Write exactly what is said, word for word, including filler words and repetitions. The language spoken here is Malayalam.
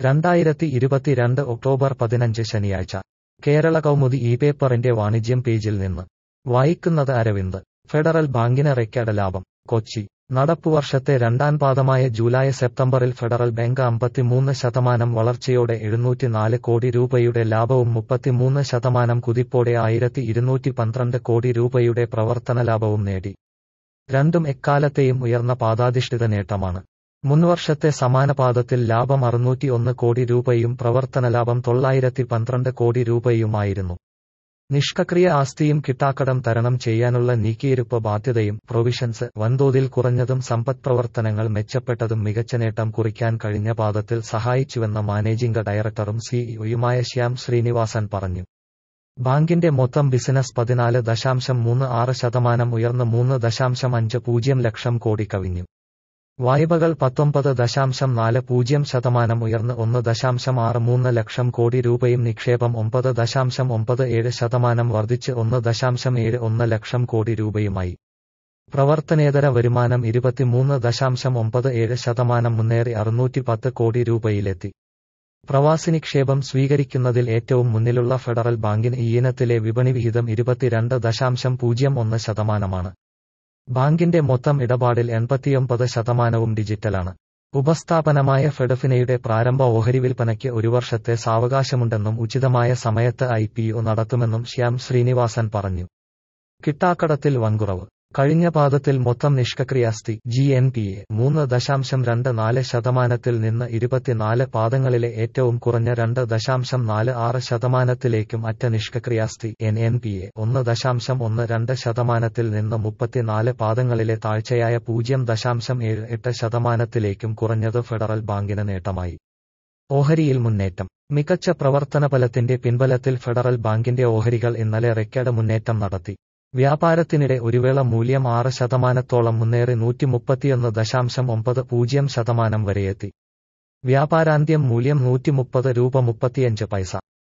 രണ്ടായിരത്തി ഇരുപത്തിരണ്ട് ഒക്ടോബർ പതിനഞ്ച് ശനിയാഴ്ച കേരള കൗമുദി ഈ പേപ്പറിന്റെ വാണിജ്യം പേജിൽ നിന്ന് വായിക്കുന്നത് അരവിന്ദ്. ഫെഡറൽ ബാങ്കിന് റെക്കോർഡ് ലാഭം. കൊച്ചി. നടപ്പുവർഷത്തെ രണ്ടാം പാദമായ ജൂലൈ സെപ്റ്റംബറിൽ ഫെഡറൽ ബാങ്ക് അമ്പത്തിമൂന്ന് ശതമാനം വളർച്ചയോടെ എഴുന്നൂറ്റിനാല് കോടി രൂപയുടെ ലാഭവും മുപ്പത്തിമൂന്ന് ശതമാനം കുതിപ്പോടെ ആയിരത്തി ഇരുന്നൂറ്റി പന്ത്രണ്ട് കോടി രൂപയുടെ പ്രവർത്തന ലാഭവും നേടി. രണ്ടും എക്കാലത്തെയും ഉയർന്ന പാദാധിഷ്ഠിത നേട്ടമാണ്. മുൻവർഷത്തെ സമാന പാദത്തിൽ ലാഭം അറുന്നൂറ്റി ഒന്ന് കോടി രൂപയും പ്രവർത്തനലാഭം തൊള്ളായിരത്തി പന്ത്രണ്ട് കോടി രൂപയുമായിരുന്നു. നിഷ്ക്രിയ ആസ്തിയും കിട്ടാക്കടം തരണം ചെയ്യാനുള്ള നീക്കിയിരുപ്പ് ബാധ്യതയും പ്രൊവിഷൻസ് വൻതോതിൽ കുറഞ്ഞതും സമ്പദ്പ്രവർത്തനങ്ങൾ മെച്ചപ്പെട്ടതും മികച്ച നേട്ടം കുറിക്കാൻ കഴിഞ്ഞ പാദത്തിൽ സഹായിച്ചുവെന്ന് മാനേജിംഗ് ഡയറക്ടറും സിഇഒയുമായ ശ്യാം ശ്രീനിവാസൻ പറഞ്ഞു. ബാങ്കിന്റെ മൊത്തം ബിസിനസ് പതിനാല് ദശാംശം മൂന്ന് ആറ് ശതമാനം ഉയർന്ന് മൂന്ന് ദശാംശം അഞ്ച് പൂജ്യം ലക്ഷം കോടി കവിഞ്ഞു. വായ്പകൾ പത്തൊമ്പത് ദശാംശം നാല് പൂജ്യം ശതമാനം ഉയർന്ന് ഒന്ന് ദശാംശം ആറ് മൂന്ന് ലക്ഷം കോടി രൂപയും നിക്ഷേപം ഒമ്പത് ദശാംശം ഒമ്പത് ഏഴ് ശതമാനം വർദ്ധിച്ച് ഒന്ന് ദശാംശം ഏഴ് ഒന്ന് ലക്ഷം കോടി രൂപയുമായി. പ്രവർത്തനേതര വരുമാനം ഇരുപത്തിമൂന്ന് ദശാംശം ഒമ്പത് ഏഴ് ശതമാനം മുന്നേറി അറുന്നൂറ്റി പത്ത് കോടി രൂപയിലെത്തി. പ്രവാസി നിക്ഷേപം സ്വീകരിക്കുന്നതിൽ ഏറ്റവും മുന്നിലുള്ള ഫെഡറൽ ബാങ്കിന് ഈയിനത്തിലെ വിപണി വിഹിതം ഇരുപത്തിരണ്ട് ദശാംശം പൂജ്യം ഒന്ന് ശതമാനമാണ്. ബാങ്കിന്റെ മൊത്തം ഇടപാടിൽ എൺപത്തിയൊമ്പത് ശതമാനവും ഡിജിറ്റലാണ്. ഉപസ്ഥാപനമായ ഫെഡഫിനയുടെ പ്രാരംഭ ഓഹരി വിൽപ്പനയ്ക്ക് ഒരു വർഷത്തെ സാവകാശമുണ്ടെന്നും ഉചിതമായ സമയത്ത് ഐ പി ഒ നടത്തുമെന്നും ശ്യാം ശ്രീനിവാസൻ പറഞ്ഞു. കിട്ടാക്കടത്തിൽ വൻകുറവ്. കഴിഞ്ഞ പാദത്തിൽ മൊത്തം നിഷ്ക്രിയാസ്തി ജി എൻ പി എ മൂന്ന് ദശാംശം രണ്ട് നാല് ശതമാനത്തിൽ നിന്ന് ഇരുപത്തിനാല് പാദങ്ങളിലെ ഏറ്റവും കുറഞ്ഞ രണ്ട് ദശാംശം നാല് ആറ് ശതമാനത്തിലേക്കും അറ്റ നിഷ്ക്രിയാസ്തി എൻ എൻ പി എ ഒന്ന് ദശാംശം ഒന്ന് രണ്ട് ശതമാനത്തിൽ നിന്ന് മുപ്പത്തിനാല് പാദങ്ങളിലെ താഴ്ചയായ പൂജ്യം ദശാംശം ഏഴ് എട്ട് ശതമാനത്തിലേക്കും കുറഞ്ഞത് ഫെഡറൽ ബാങ്കിന് നേട്ടമായി. ഓഹരിയിൽ മുന്നേറ്റം. മികച്ച പ്രവർത്തനഫലത്തിന്റെ പിൻബലത്തിൽ ഫെഡറൽ ബാങ്കിന്റെ ഓഹരികൾ ഇന്നലെ റെക്കോർഡ് മുന്നേറ്റം നടത്തി. വ്യാപാരത്തിനിടെ ഒരുവേള മൂല്യം ആറ് ശതമാനത്തോളം മുന്നേറി നൂറ്റി മുപ്പത്തിയൊന്ന് ദശാംശം ഒമ്പത് പൂജ്യം ശതമാനം വരെയെത്തി. വ്യാപാരാന്ത്യം മൂല്യം നൂറ്റി മുപ്പത് രൂപ മുപ്പത്തിയഞ്ച് പൈസ.